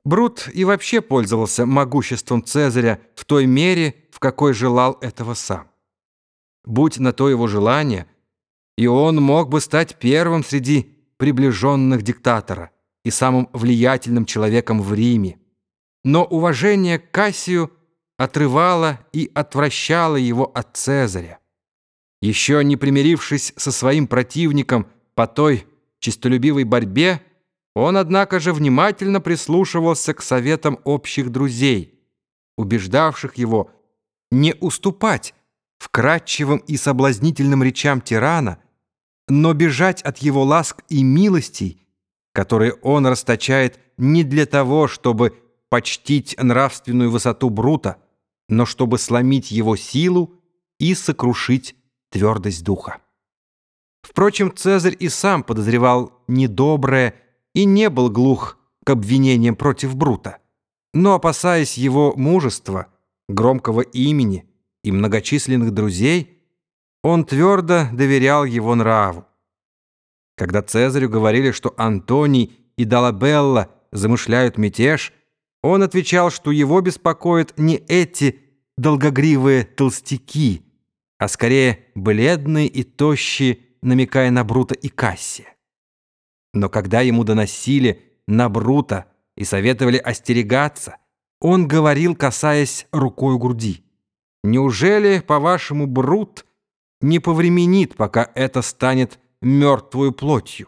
Брут и вообще пользовался могуществом Цезаря в той мере, в какой желал этого сам. Будь на то его желание, и он мог бы стать первым среди приближенных диктатора и самым влиятельным человеком в Риме. Но уважение к Кассию отрывало и отвращало его от Цезаря. Еще не примирившись со своим противником по той честолюбивой борьбе, он, однако же, внимательно прислушивался к советам общих друзей, убеждавших его не уступать вкрадчивым и соблазнительным речам тирана, но бежать от его ласк и милостей, которые он расточает не для того, чтобы почтить нравственную высоту Брута, но чтобы сломить его силу и сокрушить твердость духа. Впрочем, Цезарь и сам подозревал недоброе и не был глух к обвинениям против Брута, но, опасаясь его мужества, громкого имени и многочисленных друзей, он твердо доверял его нраву. Когда Цезарю говорили, что Антоний и Долабелла замышляют мятеж, он отвечал, что его беспокоят не эти долгогривые толстяки, а скорее бледные и тощие, намекая на Брута и Кассия. Но когда ему доносили на Брута и советовали остерегаться, он говорил, касаясь рукой груди: «Неужели, по-вашему, Брут не повременит, пока это станет мертвую плотью?»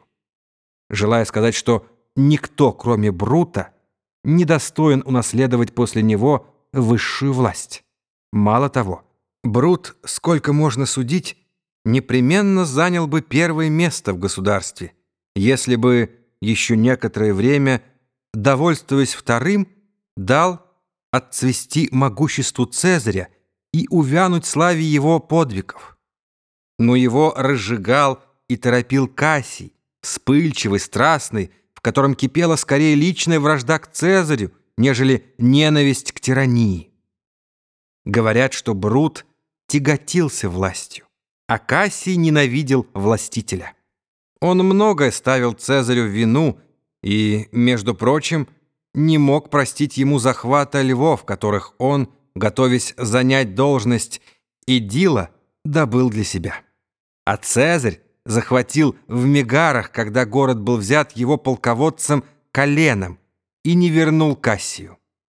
Желая сказать, что никто, кроме Брута, не достоин унаследовать после него высшую власть. Мало того, Брут, сколько можно судить, непременно занял бы первое место в государстве, если бы еще некоторое время, довольствуясь вторым, дал отцвести могуществу Цезаря и увянуть славе его подвигов. Но его разжигал и торопил Кассий, вспыльчивый, страстный, в котором кипела скорее личная вражда к Цезарю, нежели ненависть к тирании. Говорят, что Брут тяготился властью, а Кассий ненавидел властителя. Он многое ставил Цезарю в вину и, между прочим, не мог простить ему захвата львов, которых он, готовясь занять должность эдила, добыл для себя. А Цезарь захватил в Мегарах, когда город был взят его полководцем Коленом, и не вернул Кассию.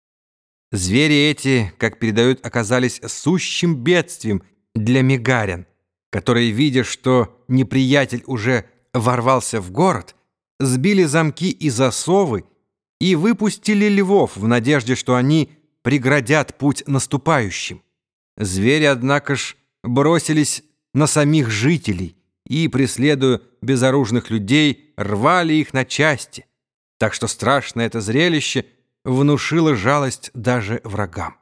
Звери эти, как передают, оказались сущим бедствием для мегарян, которые, видя, что неприятель уже ворвался в город, сбили замки и засовы и выпустили львов в надежде, что они преградят путь наступающим. Звери, однако ж, бросились на самих жителей и, преследуя безоружных людей, рвали их на части, так что страшное это зрелище внушило жалость даже врагам.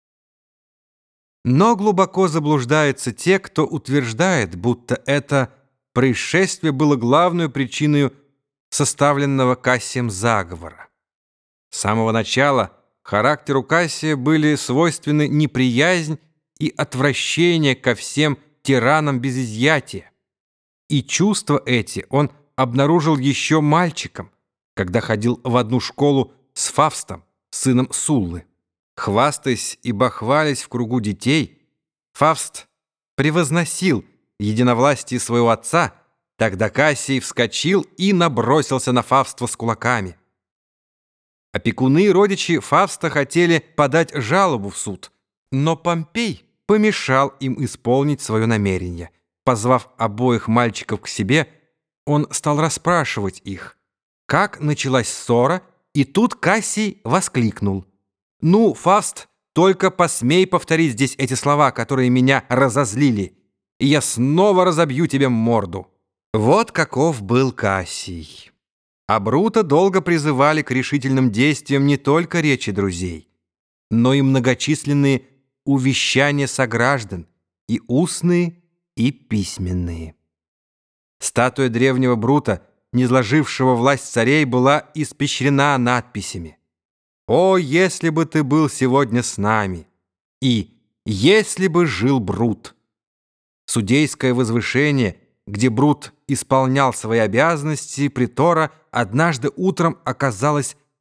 Но глубоко заблуждаются те, кто утверждает, будто это происшествие было главной причиной составленного Кассием заговора. С самого начала характеру Кассия были свойственны неприязнь и отвращение ко всем тиранам без изъятия. И чувства эти он обнаружил еще мальчиком, когда ходил в одну школу с Фавстом, сыном Суллы. Хвастаясь и бахвалясь в кругу детей, Фавст превозносил единовластие своего отца, тогда Кассий вскочил и набросился на Фавста с кулаками. Опекуны и родичи Фавста хотели подать жалобу в суд, но Помпей помешал им исполнить свое намерение. Позвав обоих мальчиков к себе, он стал расспрашивать их, как началась ссора, и тут Кассий воскликнул: «Ну, Фавст, только посмей повторить здесь эти слова, которые меня разозлили, и я снова разобью тебе морду». Вот каков был Кассий. А Брута долго призывали к решительным действиям не только речи друзей, но и многочисленные увещания сограждан, и устные, и письменные. Статуя древнего Брута, низложившего власть царей, была испещрена надписями: «О, если бы ты был сегодня с нами!» и «Если бы жил Брут!». Судейское возвышение, где Брут исполнял свои обязанности притора, однажды утром оказалось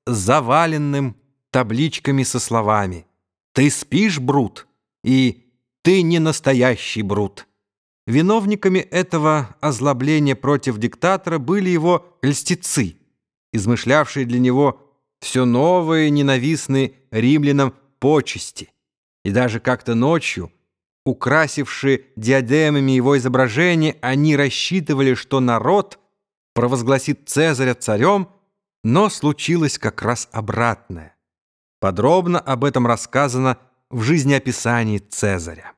заваленным табличками со словами «Ты спишь, Брут?» и «Ты не настоящий Брут». Виновниками этого озлобления против диктатора были его льстецы, измышлявшие для него все новые ненавистные римлянам почести, и даже как-то ночью, украсившие диадемами его изображение, они рассчитывали, что народ провозгласит Цезаря царем, но случилось как раз обратное. Подробно об этом рассказано в жизнеописании Цезаря.